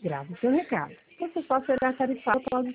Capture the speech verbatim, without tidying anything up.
Grave seu recado. Você só será tarifado após